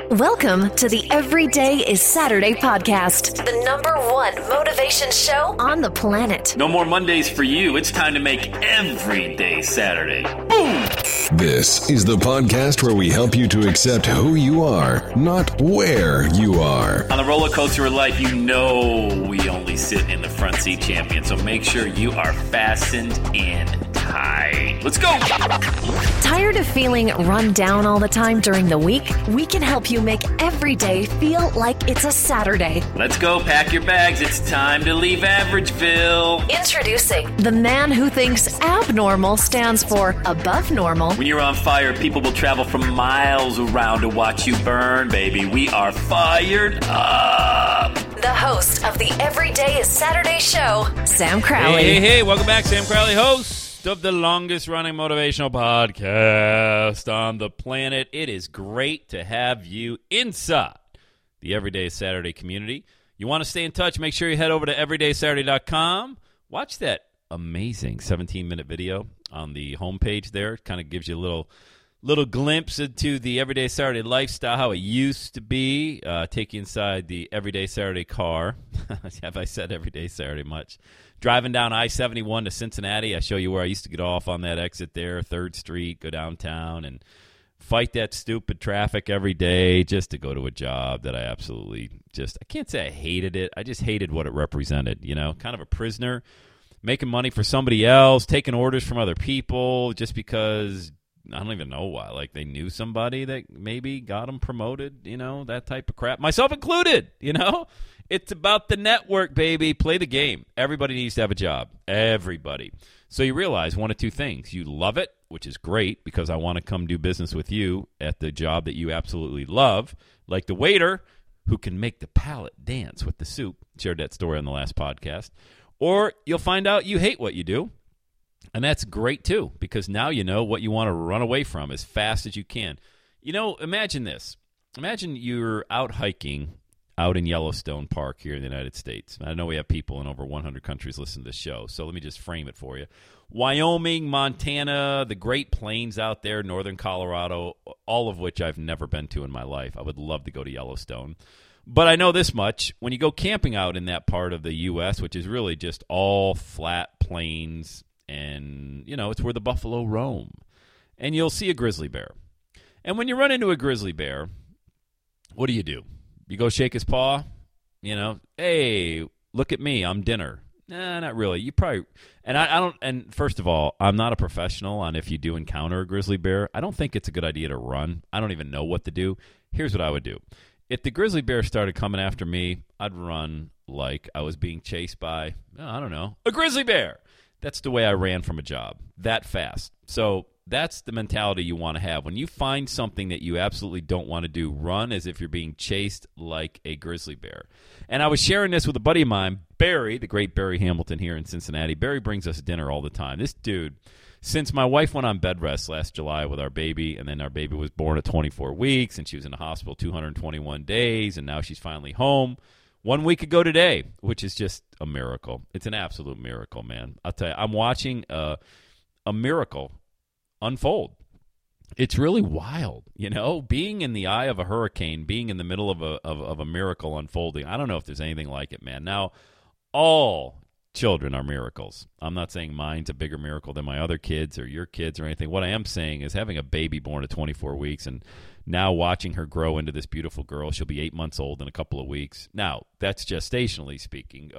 Welcome to the Everyday is Saturday podcast, the #1 motivation show on the planet. No more Mondays for you. It's time to make every day Saturday. Boom! This is the podcast where we help you to accept who you are, not where you are. On the roller coaster of life, you know we only sit in the front seat, champion. So make sure you are fastened in tight. Let's go! Tired of feeling run down all the time during the week? We can help you make every day feel like it's a Saturday. Let's go. Pack your bags. It's time to leave Averageville. Introducing the man who thinks abnormal stands for above normal. When you're on fire, people will travel from miles around to watch you burn, baby. We are fired up. The host of the Everyday is Saturday show, Sam Crowley. Hey, welcome back. Sam Crowley, host of the longest-running motivational podcast on the planet. It is great to have you inside the Everyday is Saturday community. You want to stay in touch, make sure you head over to everydaysaturday.com. Watch that amazing 17-minute video on the homepage there. It kind of gives you a little glimpse into the Everyday Saturday lifestyle, how it used to be. Take you inside the Everyday Saturday car. Have I said Everyday Saturday much? Driving down I-71 to Cincinnati, I show you where I used to get off on that exit there, 3rd Street, go downtown, and fight that stupid traffic every day just to go to a job that I absolutely I can't say I hated it. I just hated what it represented, kind of a prisoner, making money for somebody else, taking orders from other people just because I don't even know why. Like they knew somebody that maybe got them promoted, that type of crap. Myself included, It's about the network, baby. Play the game. Everybody needs to have a job. Everybody. So you realize one of two things. You love it, which is great because I want to come do business with you at the job that you absolutely love, like the waiter who can make the palate dance with the soup. Shared that story on the last podcast. Or you'll find out you hate what you do. And that's great, too, because now you know what you want to run away from as fast as you can. Imagine this. Imagine you're out hiking out in Yellowstone Park here in the United States. I know we have people in over 100 countries listening to this show, so let me just frame it for you. Wyoming, Montana, the Great Plains out there, northern Colorado, all of which I've never been to in my life. I would love to go to Yellowstone. But I know this much. When you go camping out in that part of the U.S., which is really just all flat plains, and, it's where the buffalo roam. And you'll see a grizzly bear. And when you run into a grizzly bear, what do? You go shake his paw? Hey, look at me, I'm dinner. Nah, not really. You probably, and I don't, and first of all, I'm not a professional on if you do encounter a grizzly bear. I don't think it's a good idea to run. I don't even know what to do. Here's what I would do. If the grizzly bear started coming after me, I'd run like I was being chased by, a grizzly bear. That's the way I ran from a job, that fast. So that's the mentality you want to have. When you find something that you absolutely don't want to do, run as if you're being chased like a grizzly bear. And I was sharing this with a buddy of mine, Barry, the great Barry Hamilton here in Cincinnati. Barry brings us dinner all the time. This dude, since my wife went on bed rest last July with our baby, and then our baby was born at 24 weeks, and she was in the hospital 221 days, and now she's finally home. 1 week ago today, which is just a miracle. It's an absolute miracle, man. I'll tell you, I'm watching a miracle unfold. It's really wild, being in the eye of a hurricane, being in the middle of a miracle unfolding. I don't know if there's anything like it, man. Now, all children are miracles. I'm not saying mine's a bigger miracle than my other kids or your kids or anything. What I am saying is having a baby born at 24 weeks and now watching her grow into this beautiful girl. She'll be 8 months old in a couple of weeks. Now, that's gestationally speaking.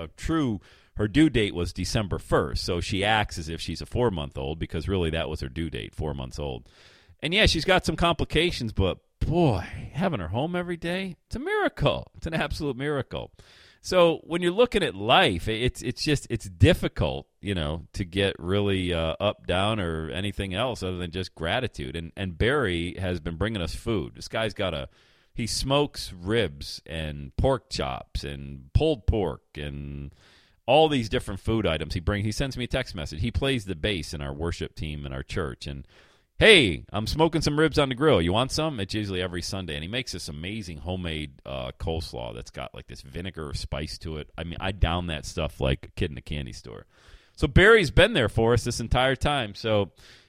Her due date was December 1st, so she acts as if she's a 4-month-old because really that was her due date, 4 months old. And yeah, she's got some complications, but boy, having her home every day, it's a miracle. It's an absolute miracle. So when you're looking at life, it's difficult, to get really up, down, or anything else other than just gratitude. And Barry has been bringing us food. This guy's he smokes ribs and pork chops and pulled pork and all these different food items. He sends me a text message. He plays the bass in our worship team in our church, and hey, I'm smoking some ribs on the grill. You want some? It's usually every Sunday. And he makes this amazing homemade coleslaw that's got like this vinegar spice to it. I mean, I down that stuff like a kid in a candy store. So Barry's been there for us this entire time. So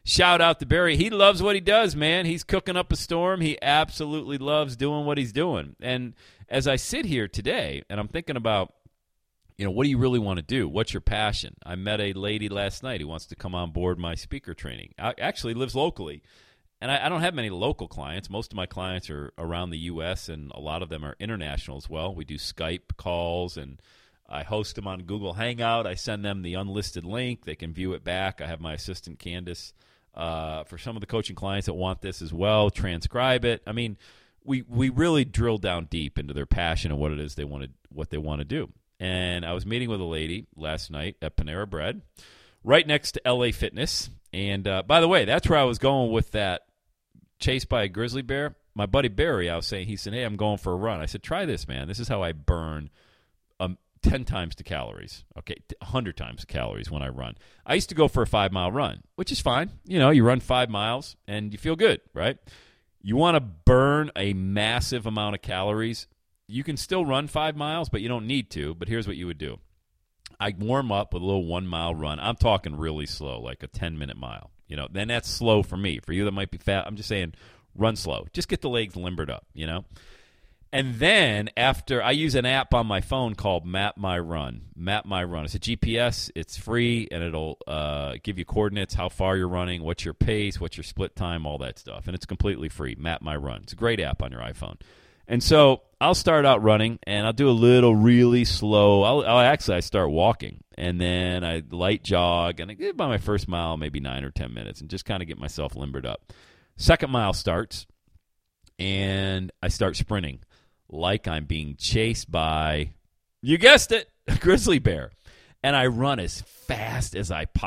shout out to Barry. He loves what he does, man. He's cooking up a storm. He absolutely loves doing what he's doing. And as I sit here today, and I'm thinking about, what do you really want to do? What's your passion? I met a lady last night who wants to come on board my speaker training. Actually lives locally. And I don't have many local clients. Most of my clients are around the U.S., and a lot of them are international as well. We do Skype calls, and I host them on Google Hangout. I send them the unlisted link. They can view it back. I have my assistant, Candace, for some of the coaching clients that want this as well, transcribe it. I mean, we really drill down deep into their passion and what it is what they want to do. And I was meeting with a lady last night at Panera Bread, right next to LA Fitness. And by the way, that's where I was going with that chased by a grizzly bear. My buddy Barry, I was saying, he said, hey, I'm going for a run. I said, try this, man. This is how I burn 10 times the calories, 100 times the calories when I run. I used to go for a 5-mile run, which is fine. You run 5 miles and you feel good, right? You want to burn a massive amount of calories. You can still run 5 miles, but you don't need to. But here's what you would do. I warm up with a little 1-mile run. I'm talking really slow, like a 10-minute mile. Then that's slow for me. For you that might be fat, I'm just saying run slow. Just get the legs limbered up, And then after, I use an app on my phone called Map My Run. Map My Run. It's a GPS. It's free, and it'll give you coordinates, how far you're running, what's your pace, what's your split time, all that stuff. And it's completely free. Map My Run. It's a great app on your iPhone. And so I'll start out running, and I'll do a little really slow. I start walking, and then I light jog, and I get by my first mile, maybe 9 or 10 minutes, and just kind of get myself limbered up. Second mile starts, and I start sprinting like I'm being chased by, you guessed it, a grizzly bear. And I run as fast as if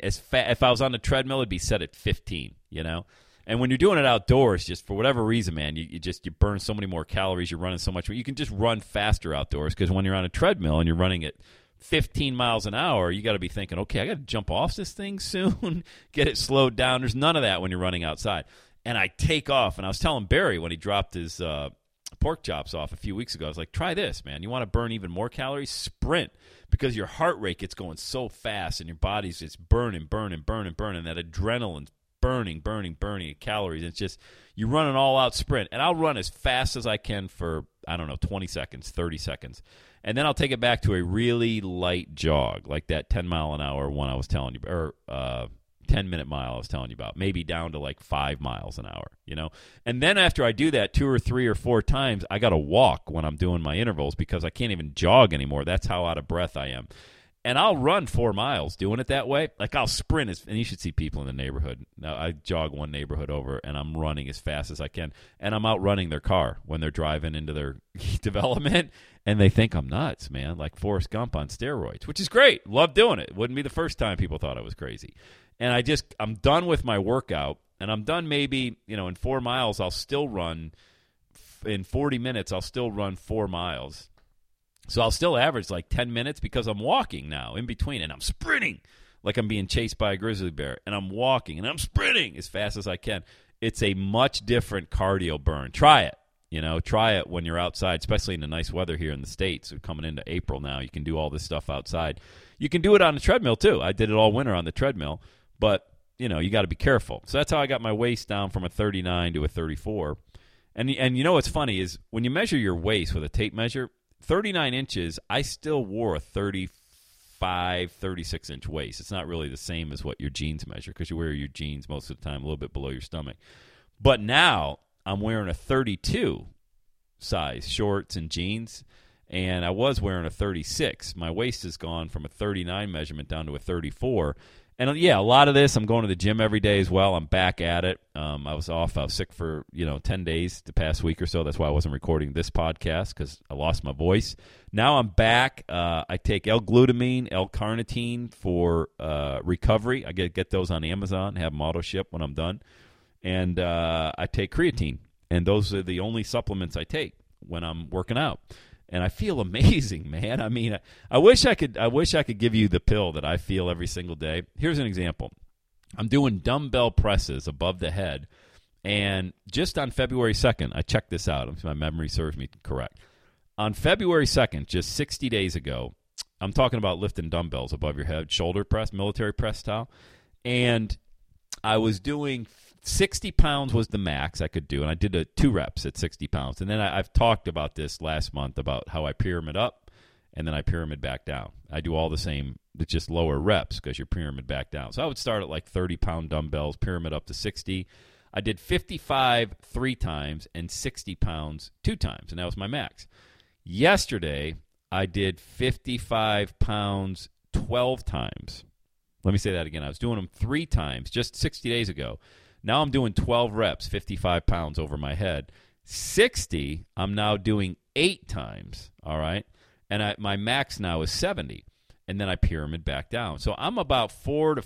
I was on the treadmill, it'd be set at 15, And when you're doing it outdoors, just for whatever reason, man, you burn so many more calories. You're running so much. You can just run faster outdoors, because when you're on a treadmill and you're running at 15 miles an hour, you got to be thinking, okay, I got to jump off this thing soon, get it slowed down. There's none of that when you're running outside. And I take off, and I was telling Barry when he dropped his pork chops off a few weeks ago, I was like, try this, man. You want to burn even more calories? Sprint, because your heart rate gets going so fast, and your body's just burning. That adrenaline's burning calories. It's just, you run an all-out sprint. And I'll run as fast as I can for, 20 seconds, 30 seconds. And then I'll take it back to a really light jog, like that 10-mile-an-hour one I was telling you, or 10-minute mile I was telling you about, maybe down to like 5 miles an hour, And then after I do that 2 or 3 or 4 times, I got to walk when I'm doing my intervals, because I can't even jog anymore. That's how out of breath I am. And I'll run 4 miles doing it that way. Like, I'll sprint, and you should see people in the neighborhood. Now, I jog one neighborhood over, and I'm running as fast as I can. And I'm outrunning their car when they're driving into their development, and they think I'm nuts, man, like Forrest Gump on steroids, which is great. Love doing it. Wouldn't be the first time people thought I was crazy. And I'm done with my workout, and I'm done maybe, in 4 miles, I'll still run. In 40 minutes, I'll still run 4 miles. So I'll still average like 10 minutes, because I'm walking now in between, and I'm sprinting like I'm being chased by a grizzly bear, and I'm walking, and I'm sprinting as fast as I can. It's a much different cardio burn. Try it. Try it when you're outside, especially in the nice weather here in the States. We're coming into April now. You can do all this stuff outside. You can do it on the treadmill, too. I did it all winter on the treadmill, but, you got to be careful. So that's how I got my waist down from a 39 to a 34. And what's funny is when you measure your waist with a tape measure, 39 inches, I still wore a 35, 36-inch waist. It's not really the same as what your jeans measure, because you wear your jeans most of the time a little bit below your stomach. But now I'm wearing a 32 size shorts and jeans, and I was wearing a 36. My waist has gone from a 39 measurement down to a 34. And, yeah, a lot of this, I'm going to the gym every day as well. I'm back at it. I was sick for, 10 days the past week or so. That's why I wasn't recording this podcast, because I lost my voice. Now I'm back. I take L-glutamine, L-carnitine for recovery. I get those on Amazon, have them auto-ship when I'm done. And I take creatine. And those are the only supplements I take when I'm working out. And I feel amazing, man. I mean, I wish I could give you the pill that I feel every single day. Here's an example. I'm doing dumbbell presses above the head, and just on February 2nd, I checked this out. If my memory serves me correct. On February 2nd, just 60 days ago, I'm talking about lifting dumbbells above your head, shoulder press, military press style, and I was doing 60 pounds was the max I could do, and I did 2 reps at 60 pounds. And then I've talked about this last month about how I pyramid up, and then I pyramid back down. I do all the same, it's just lower reps because you're pyramid back down. So I would start at like 30-pound dumbbells, pyramid up to 60. I did 55 3 times and 60 pounds 2 times, and that was my max. Yesterday, I did 55 pounds 12 times. Let me say that again. I was doing them 3 times just 60 days ago. Now I'm doing 12 reps, 55 pounds over my head. 60, I'm now doing 8 times, all right? And my max now is 70. And then I pyramid back down. So I'm about 400 to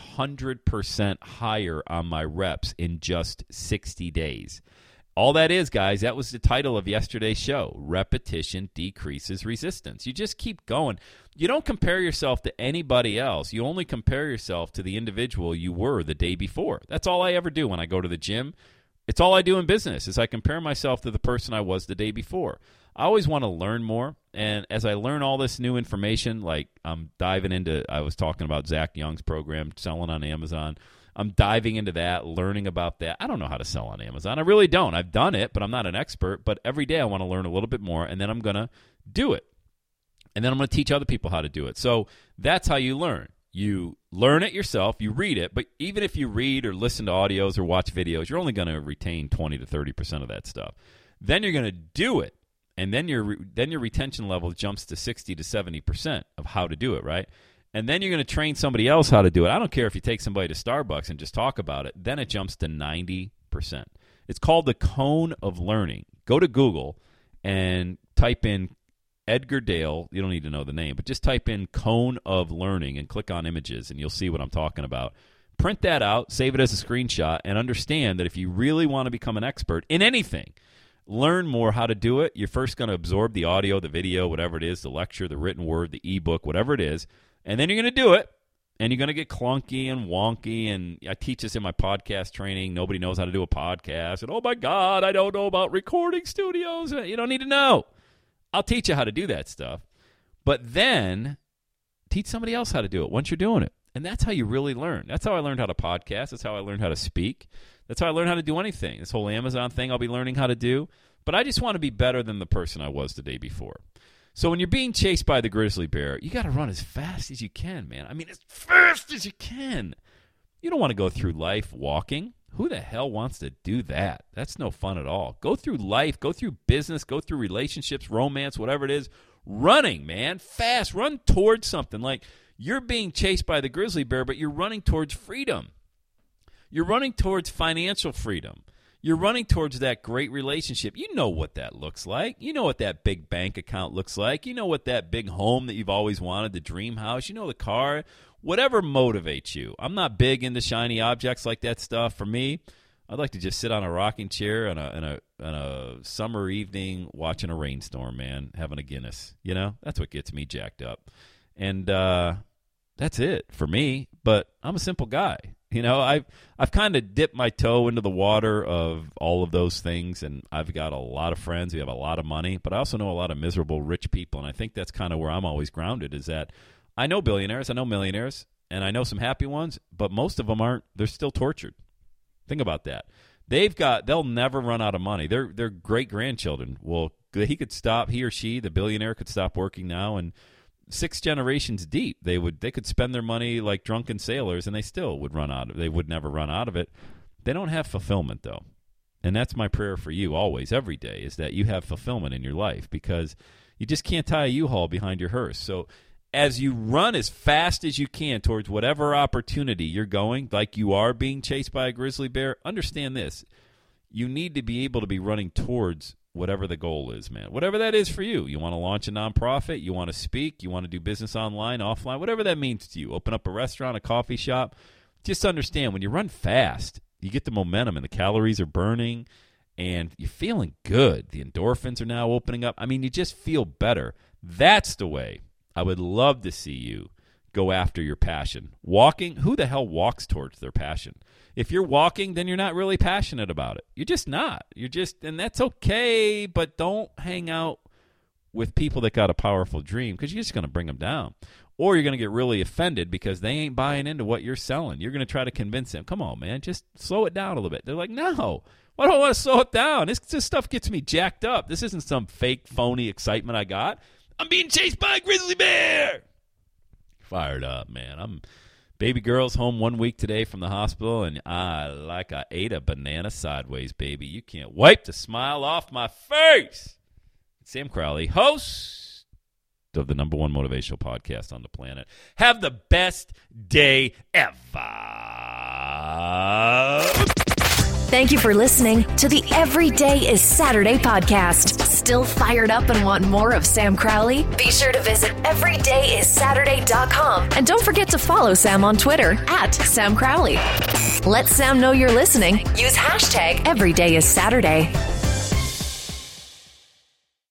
500% higher on my reps in just 60 days. All that is, guys, that was the title of yesterday's show. Repetition decreases resistance. You just keep going. You don't compare yourself to anybody else. You only compare yourself to the individual you were the day before. That's all I ever do when I go to the gym. It's all I do in business is I compare myself to the person I was the day before. I always want to learn more, and as I learn all this new information, like I'm diving into, I was talking about Zach Young's program, selling on Amazon. I'm diving into that, learning about that. I don't know how to sell on Amazon. I really don't. I've done it, but I'm not an expert. But every day I want to learn a little bit more, and then I'm going to do it. And then I'm going to teach other people how to do it. So that's how you learn. You learn it yourself. You read it. But even if you read or listen to audios or watch videos, you're only going to retain 20 to 30% of that stuff. Then you're going to do it. And then your retention level jumps to 60 to 70% of how to do it, right? And then you're going to train somebody else how to do it. I don't care if you take somebody to Starbucks and just talk about it. Then it jumps to 90%. It's called the cone of learning. Go to Google and type in Edgar Dale. You don't need to know the name, but just type in cone of learning and click on images, and you'll see what I'm talking about. Print that out, save it as a screenshot, and understand that if you really want to become an expert in anything, learn more how to do it. You're first going to absorb the audio, the video, whatever it is, the lecture, the written word, the ebook, whatever it is. And then you're going to do it, and you're going to get clunky and wonky. And I teach this in my podcast training. Nobody knows how to do a podcast. And, oh, my God, I don't know about recording studios. You don't need to know. I'll teach you how to do that stuff. But then teach somebody else how to do it once you're doing it. And that's how you really learn. That's how I learned how to podcast. That's how I learned how to speak. That's how I learned how to do anything. This whole Amazon thing I'll be learning how to do. But I just want to be better than the person I was the day before. So when you're being chased by the grizzly bear, you got to run as fast as you can, man. I mean, as fast as you can. You don't want to go through life walking. Who the hell wants to do that? That's no fun at all. Go through life, go through business, go through relationships, romance, whatever it is. Running, man, fast. Run towards something. Like you're being chased by the grizzly bear, but you're running towards freedom. You're running towards financial freedom. You're running towards that great relationship. You know what that looks like. You know what that big bank account looks like. You know what that big home that you've always wanted, the dream house. You know the car. Whatever motivates you. I'm not big into shiny objects like that stuff. For me, I'd like to just sit on a rocking chair on a summer evening watching a rainstorm, man, having a Guinness. You know, that's what gets me jacked up. And that's it for me. But I'm a simple guy. You know, I've kind of dipped my toe into the water of all of those things, and I've got a lot of friends. We have a lot of money, but I also know a lot of miserable rich people, and I think that's kind of where I'm always grounded is that I know billionaires, I know millionaires, and I know some happy ones, but most of them aren't. They're still tortured. Think about that. They'll never run out of money. Their great-grandchildren, he or she, the billionaire, could stop working now, and 6 generations deep, they could spend their money like drunken sailors, and they still would run out of it. They would never run out of it. They don't have fulfillment, though. And that's my prayer for you always, every day, is that you have fulfillment in your life because you just can't tie a U-Haul behind your hearse. So as you run as fast as you can towards whatever opportunity you're going, like you are being chased by a grizzly bear, understand this. You need to be able to be running towards whatever the goal is, man. Whatever that is for you. You want to launch a nonprofit, you want to speak, you want to do business online, offline, whatever that means to you. Open up a restaurant, a coffee shop. Just understand, when you run fast, you get the momentum and the calories are burning and you're feeling good. The endorphins are now opening up. I mean, you just feel better. That's the way I would love to see you go after your passion. Walking, who the hell walks towards their passion? If you're walking, then you're not really passionate about it. You're just not. And that's okay, but don't hang out with people that got a powerful dream because you're just going to bring them down. or you're going to get really offended because they ain't buying into what you're selling. You're going to try to convince them, come on, man, just slow it down a little bit. They're like, no, why do I want to slow it down? This stuff gets me jacked up. This isn't some fake, phony excitement I got. I'm being chased by a grizzly bear. Fired up, man. Baby girl's home 1 week today from the hospital, and I ate a banana sideways, baby. You can't wipe the smile off my face. Sam Crowley, host of the #1 motivational podcast on the planet. Have the best day ever. Thank you for listening to the Every Day is Saturday podcast. Still fired up and want more of Sam Crowley? Be sure to visit everydayissaturday.com. And don't forget to follow Sam on Twitter @Sam Crowley. Let Sam know you're listening. Use #EverydayIsSaturday.